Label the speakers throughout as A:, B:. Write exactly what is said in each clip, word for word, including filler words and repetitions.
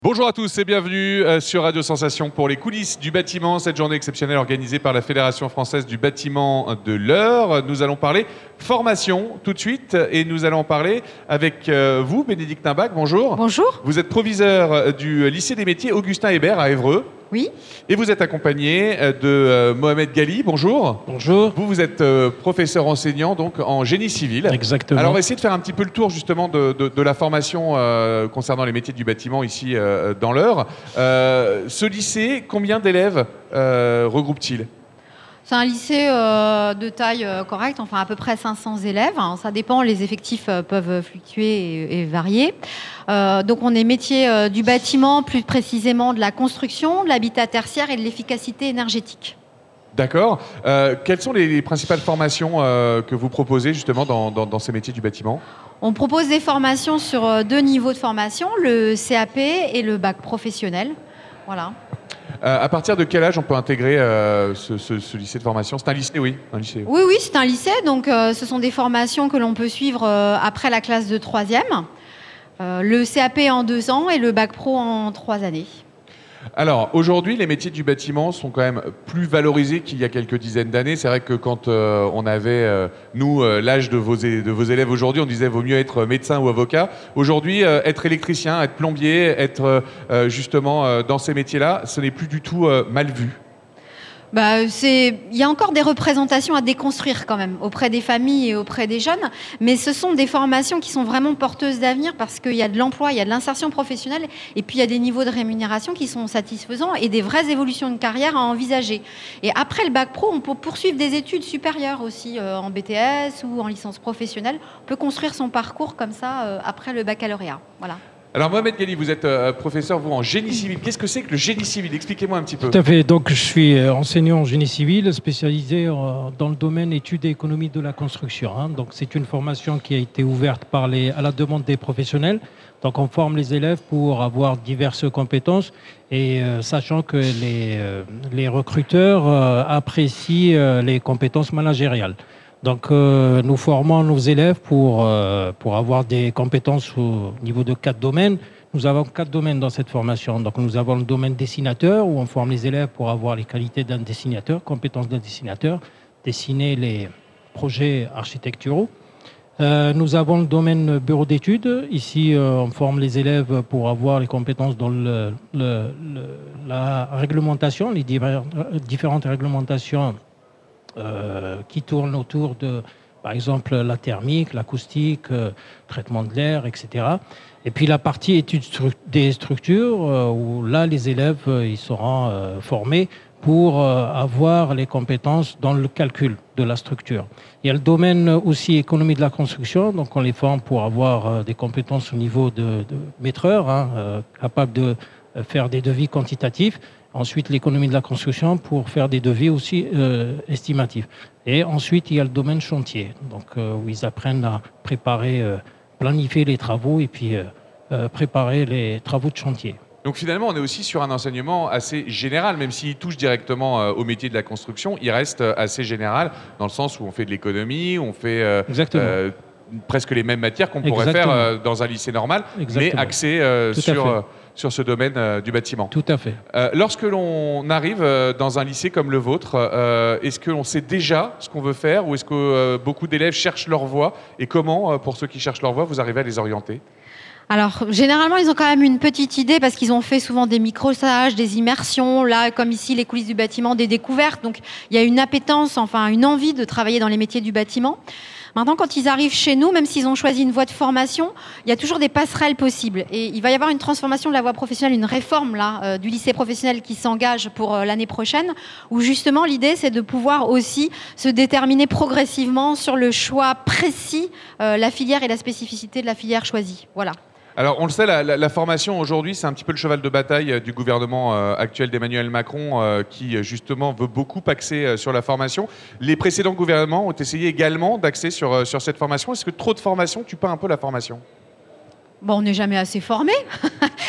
A: Bonjour à tous et bienvenue sur Radio Sensation pour les coulisses du bâtiment, cette journée exceptionnelle organisée par la Fédération française du bâtiment de l'Eure. Nous allons parler formation tout de suite et nous allons en parler avec vous, Bénédicte Imbach, bonjour.
B: Bonjour.
A: Vous êtes proviseur du lycée des métiers Augustin Hébert à Évreux.
B: Oui.
A: Et vous êtes accompagné de Mohamed Ghali, bonjour.
C: Bonjour.
A: Vous, vous êtes professeur enseignant donc en génie civil.
C: Exactement.
A: Alors on va essayer de faire un petit peu le tour justement de, de, de la formation euh, concernant les métiers du bâtiment ici euh, dans l'Eure. Euh, ce lycée, combien d'élèves euh, regroupe-t-il ?
B: C'est un lycée euh, de taille euh, correcte, enfin à peu près cinq cents élèves. Hein, ça dépend, les effectifs euh, peuvent fluctuer et, et varier. Euh, donc on est métier euh, du bâtiment, plus précisément de la construction, de l'habitat tertiaire et de l'efficacité énergétique.
A: D'accord. Euh, quelles sont les, les principales formations euh, que vous proposez justement dans, dans, dans ces métiers du bâtiment ?
B: On propose des formations sur euh, deux niveaux de formation, le C A P et le bac professionnel. Voilà.
A: Euh, à partir de quel âge on peut intégrer euh, ce, ce, ce lycée de formation ? C'est un lycée, oui. Un lycée.
B: Oui, oui, c'est un lycée. Donc, euh, ce sont des formations que l'on peut suivre euh, après la classe de troisième. Euh, le C A P en deux ans et le bac pro en trois années.
A: Alors, aujourd'hui, les métiers du bâtiment sont quand même plus valorisés qu'il y a quelques dizaines d'années. C'est vrai que quand euh, on avait, euh, nous, euh, l'âge de vos, de vos élèves aujourd'hui, on disait vaut mieux être médecin ou avocat. Aujourd'hui, euh, être électricien, être plombier, être euh, justement euh, dans ces métiers-là, ce n'est plus du tout euh, mal vu.
B: Bah, c'est... Il y a encore des représentations à déconstruire quand même auprès des familles et auprès des jeunes, mais ce sont des formations qui sont vraiment porteuses d'avenir parce qu'il y a de l'emploi, il y a de l'insertion professionnelle et puis il y a des niveaux de rémunération qui sont satisfaisants et des vraies évolutions de carrière à envisager. Et après le bac pro, on peut poursuivre des études supérieures aussi euh, en B T S ou en licence professionnelle. On peut construire son parcours comme ça euh, après le baccalauréat. Voilà.
A: Alors Mohamed Ghali, vous êtes euh, professeur vous en génie civil. Qu'est-ce que c'est que le génie civil ? Expliquez-moi un petit peu.
C: Tout à fait. Donc je suis enseignant en génie civil, spécialisé euh, dans le domaine études et économie de la construction. Hein. Donc c'est une formation qui a été ouverte par les, à la demande des professionnels. Donc on forme les élèves pour avoir diverses compétences et euh, sachant que les, euh, les recruteurs euh, apprécient euh, les compétences managériales. Donc, euh, nous formons nos élèves pour, euh, pour avoir des compétences au niveau de quatre domaines. Nous avons quatre domaines dans cette formation. Donc, nous avons le domaine dessinateur, où on forme les élèves pour avoir les qualités d'un dessinateur, compétences d'un dessinateur, dessiner les projets architecturaux. Euh, nous avons le domaine bureau d'études. Ici, euh, on forme les élèves pour avoir les compétences dans le, le, le, la réglementation, les divers, différentes réglementations Euh, qui tourne autour de, par exemple, la thermique, l'acoustique, euh, traitement de l'air, et cetera. Et puis la partie étude stru- des structures, euh, où là, les élèves, euh, ils seront euh, formés pour euh, avoir les compétences dans le calcul de la structure. Il y a le domaine aussi économie de la construction, donc on les forme pour avoir euh, des compétences au niveau de, de maîtreur, hein, euh, capable de euh, faire des devis quantitatifs. Ensuite, l'économie de la construction pour faire des devis aussi euh, estimatifs. Et ensuite, il y a le domaine chantier, donc euh, où ils apprennent à préparer, euh, planifier les travaux et puis euh, euh, préparer les travaux de chantier. Donc finalement, on est aussi sur un enseignement assez général, même s'il touche directement euh, au métier de la construction, il reste assez général dans le sens où on fait de l'économie, on fait euh, euh, presque les mêmes matières qu'on pourrait Exactement. faire euh, dans un lycée normal, Exactement. mais axé euh, sur... Euh, sur ce domaine euh, du bâtiment. Tout à fait. Euh, lorsque l'on arrive euh, dans un lycée comme le vôtre, euh, est-ce que l'on sait déjà ce qu'on veut faire ou est-ce que euh, beaucoup d'élèves cherchent leur voie et comment, euh, pour ceux qui cherchent leur voie, vous arrivez à les orienter ?
B: Alors, généralement, ils ont quand même une petite idée parce qu'ils ont fait souvent des micro-stages, des immersions, là, comme ici, les coulisses du bâtiment, des découvertes. Donc, il y a une appétence, enfin, une envie de travailler dans les métiers du bâtiment. Maintenant, quand ils arrivent chez nous, même s'ils ont choisi une voie de formation, il y a toujours des passerelles possibles. Et il va y avoir une transformation de la voie professionnelle, une réforme là, euh, du lycée professionnel qui s'engage pour euh, l'année prochaine, où justement l'idée, c'est de pouvoir aussi se déterminer progressivement sur le choix précis, euh, la filière et la spécificité de la filière choisie. Voilà.
A: Alors, on le sait, la, la, la formation aujourd'hui, c'est un petit peu le cheval de bataille euh, du gouvernement euh, actuel d'Emmanuel Macron euh, qui, justement, veut beaucoup axer euh, sur la formation. Les précédents gouvernements ont essayé également d'axer sur, euh, sur cette formation. Est-ce que trop de formation tue pas un peu la formation ?
B: Bon, on n'est jamais assez formé.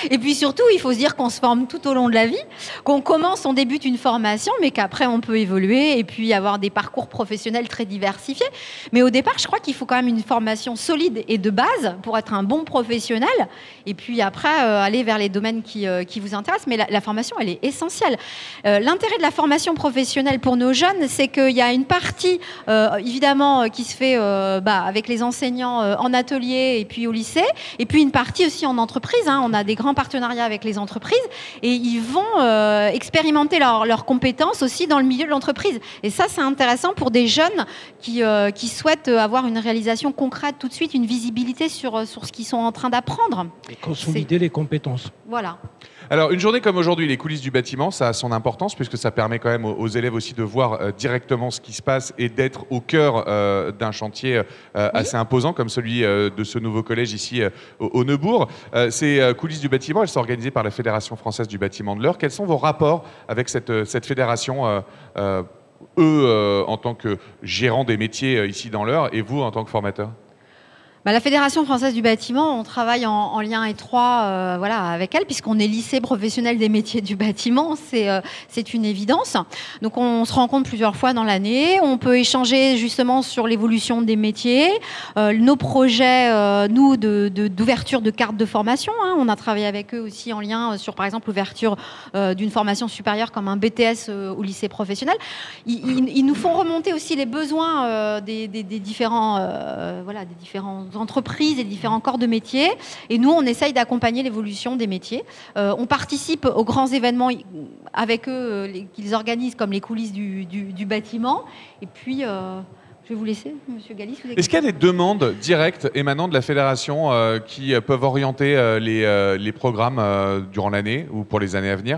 B: Et puis surtout, il faut se dire qu'on se forme tout au long de la vie, qu'on commence, on débute une formation, mais qu'après on peut évoluer et puis avoir des parcours professionnels très diversifiés. Mais au départ, je crois qu'il faut quand même une formation solide et de base pour être un bon professionnel. Et puis après, euh, aller vers les domaines qui, euh, qui vous intéressent. Mais la, la formation, elle est essentielle. Euh, l'intérêt de la formation professionnelle pour nos jeunes, c'est qu'il y a une partie, euh, évidemment, qui se fait euh, bah, avec les enseignants euh, en atelier et puis au lycée, et puis une partie aussi en entreprise. Hein. On a des grands partenariats avec les entreprises et ils vont euh, expérimenter leurs leur compétences aussi dans le milieu de l'entreprise. Et ça, c'est intéressant pour des jeunes qui, euh, qui souhaitent avoir une réalisation concrète tout de suite, une visibilité sur, sur ce qu'ils sont en train d'apprendre.
C: Et consolider les compétences.
B: Voilà.
A: Alors, une journée comme aujourd'hui, les coulisses du bâtiment, ça a son importance puisque ça permet quand même aux, aux élèves aussi de voir euh, directement ce qui se passe et d'être au cœur euh, d'un chantier euh, oui. assez imposant comme celui euh, de ce nouveau collège ici euh, au, au Neubourg. Euh, ces euh, coulisses du bâtiment, elles sont organisées par la Fédération française du bâtiment de l'Eure. Quels sont vos rapports avec cette, cette fédération, euh, euh, eux euh, en tant que gérants des métiers euh, ici dans l'Eure et vous en tant que formateur?
B: Bah, la Fédération française du bâtiment, on travaille en, en lien étroit euh, voilà, avec elle, puisqu'on est lycée professionnel des métiers du bâtiment, c'est euh, c'est une évidence. Donc on se rencontre plusieurs fois dans l'année, on peut échanger justement sur l'évolution des métiers, euh, nos projets, euh, nous, d'ouverture de, de, de cartes de formation. Hein. On a travaillé avec eux aussi en lien sur, par exemple, l'ouverture euh, d'une formation supérieure comme un B T S euh, au lycée professionnel. Ils, ils, ils nous font remonter aussi les besoins euh, des, des, des différents, euh, voilà, des différents entreprises et différents corps de métiers. Et nous, on essaye d'accompagner l'évolution des métiers. Euh, on participe aux grands événements avec eux euh, qu'ils organisent, comme les coulisses du, du, du bâtiment. Et puis, euh, je vais vous laisser, Monsieur Galis.
A: Est-ce qu'il y a des demandes directes émanant de la fédération euh, qui peuvent orienter euh, les, euh, les programmes euh, durant l'année ou pour les années à venir ?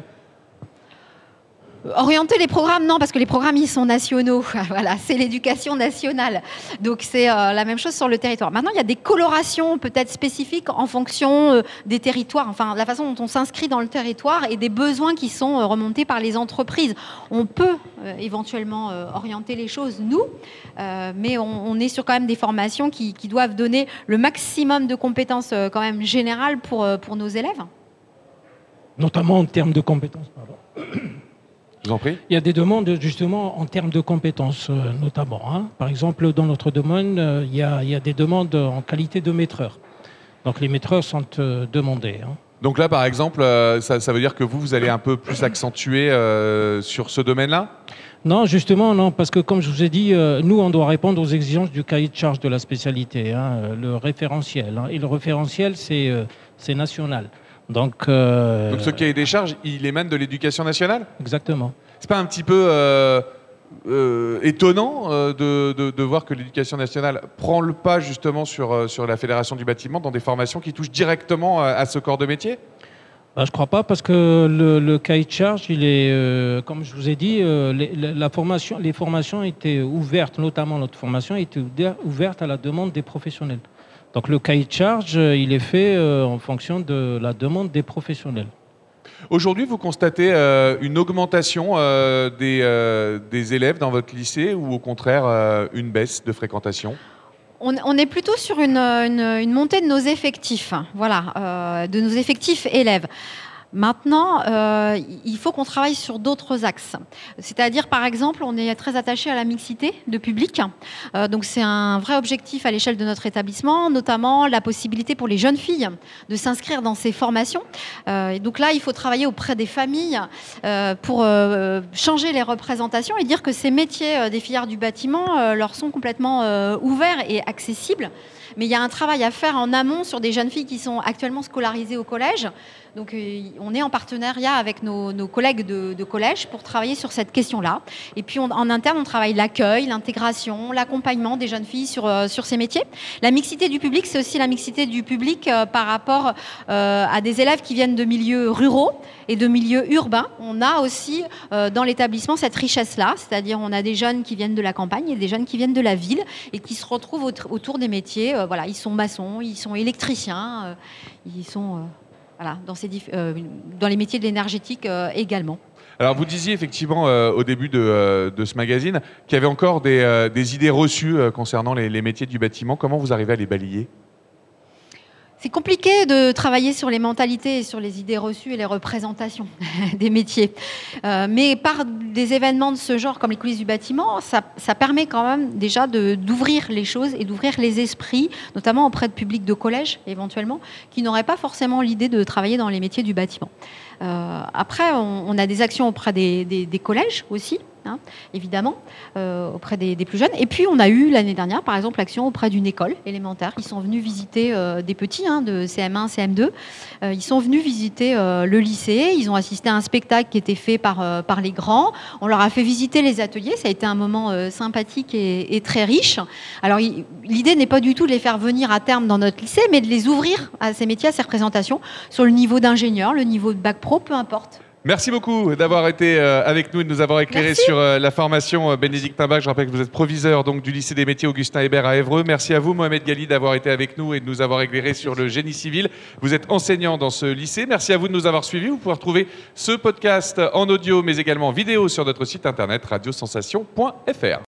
B: Orienter les programmes, non, parce que les programmes, ils sont nationaux. Voilà, c'est l'éducation nationale. Donc, c'est euh, la même chose sur le territoire. Maintenant, il y a des colorations peut-être spécifiques en fonction euh, des territoires, enfin, la façon dont on s'inscrit dans le territoire et des besoins qui sont euh, remontés par les entreprises. On peut euh, éventuellement euh, orienter les choses, nous, euh, mais on, on est sur quand même des formations qui, qui doivent donner le maximum de compétences euh, quand même générales pour, euh, pour nos élèves.
C: Notamment en termes de compétences, pardon.
A: Je vous en prie.
C: Il y a des demandes justement en termes de compétences euh, notamment. Hein. Par exemple, dans notre domaine, euh, il, y a, il y a des demandes en qualité de maîtreur. Donc les maîtreurs sont euh, demandés. Hein.
A: Donc là, par exemple, euh, ça, ça veut dire que vous, vous allez un peu plus accentuer euh, sur ce domaine-là ?
C: Non, justement, non, parce que comme je vous ai dit, euh, nous, on doit répondre aux exigences du cahier de charge de la spécialité, hein, le référentiel. Hein. Et le référentiel, c'est euh, c'est national. Donc, euh...
A: Donc ce cahier des charges, il émane de l'éducation nationale ?
C: Exactement.
A: C'est pas un petit peu euh, euh, étonnant euh, de, de, de voir que l'éducation nationale prend le pas justement sur, euh, sur la Fédération du bâtiment dans des formations qui touchent directement à, à ce corps de métier ?
C: Ben, je ne crois pas, parce que le, le cahier de charge, il est, euh, comme je vous ai dit, euh, les, la formation, les formations étaient ouvertes, notamment notre formation était ouverte à la demande des professionnels. Donc le cahier de charge, il est fait euh, en fonction de la demande des professionnels.
A: Aujourd'hui, vous constatez euh, une augmentation euh, des, euh, des élèves dans votre lycée ou au contraire euh, une baisse de fréquentation ?
B: On, on est plutôt sur une, une, une montée de nos effectifs, voilà, euh, de nos effectifs élèves. Maintenant, euh, il faut qu'on travaille sur d'autres axes. C'est-à-dire, par exemple, on est très attaché à la mixité de public. Euh, donc, c'est un vrai objectif à l'échelle de notre établissement, notamment la possibilité pour les jeunes filles de s'inscrire dans ces formations. Euh, et donc là, il faut travailler auprès des familles euh, pour euh, changer les représentations et dire que ces métiers euh, des filières du bâtiment euh, leur sont complètement euh, ouverts et accessibles. Mais il y a un travail à faire en amont sur des jeunes filles qui sont actuellement scolarisées au collège. Donc, euh, on est en partenariat avec nos, nos collègues de, de collège pour travailler sur cette question-là. Et puis, on, en interne, on travaille l'accueil, l'intégration, l'accompagnement des jeunes filles sur, euh, sur ces métiers. La mixité du public, c'est aussi la mixité du public euh, par rapport euh, à des élèves qui viennent de milieux ruraux et de milieux urbains. On a aussi euh, dans l'établissement cette richesse-là, c'est-à-dire on a des jeunes qui viennent de la campagne et des jeunes qui viennent de la ville et qui se retrouvent autour des métiers. Euh, voilà, ils sont maçons, ils sont électriciens, euh, ils sont... Euh, Voilà, dans, ces diff- euh, dans les métiers de l'énergétique euh, également.
A: Alors vous disiez effectivement euh, au début de, euh, de ce magazine qu'il y avait encore des, euh, des idées reçues euh, concernant les, les métiers du bâtiment. Comment vous arrivez à les balayer ?
B: C'est compliqué de travailler sur les mentalités et sur les idées reçues et les représentations des métiers. Euh, mais par des événements de ce genre, comme les coulisses du bâtiment, ça, ça permet quand même déjà de, d'ouvrir les choses et d'ouvrir les esprits, notamment auprès de publics de collège, éventuellement, qui n'auraient pas forcément l'idée de travailler dans les métiers du bâtiment. Euh, après, on, on a des actions auprès des, des, des collèges aussi, hein, évidemment, euh, auprès des, des plus jeunes. Et puis, on a eu l'année dernière, par exemple, l'action auprès d'une école élémentaire. Ils sont venus visiter euh, des petits, hein, de C M un, C M deux. Euh, ils sont venus visiter euh, le lycée. Ils ont assisté à un spectacle qui était fait par, euh, par les grands. On leur a fait visiter les ateliers. Ça a été un moment euh, sympathique et, et très riche. Alors, il, l'idée n'est pas du tout de les faire venir à terme dans notre lycée, mais de les ouvrir à ces métiers, à ces représentations, sur le niveau d'ingénieur, le niveau de bac pro, peu importe.
A: Merci beaucoup d'avoir été avec nous et de nous avoir éclairé
B: Merci.
A: sur la formation Bénédictin Bach. Je rappelle que vous êtes proviseur donc, du lycée des métiers Augustin Hébert à Évreux. Merci à vous, Mohamed Ghali, d'avoir été avec nous et de nous avoir éclairé sur le génie civil. Vous êtes enseignant dans ce lycée. Merci à vous de nous avoir suivis. Vous pouvez retrouver ce podcast en audio, mais également en vidéo sur notre site internet radio sensation point f r.